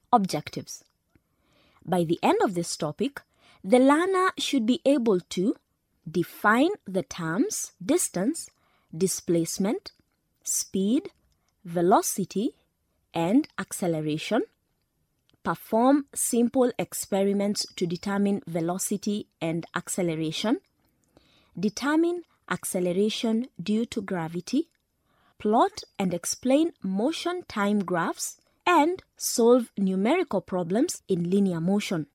objectives. By the end of this topic, the learner should be able to define the terms distance, displacement, speed, velocity, and acceleration, perform simple experiments to determine velocity and acceleration, determine acceleration due to gravity, plot and explain motion time graphs, and solve numerical problems in linear motion.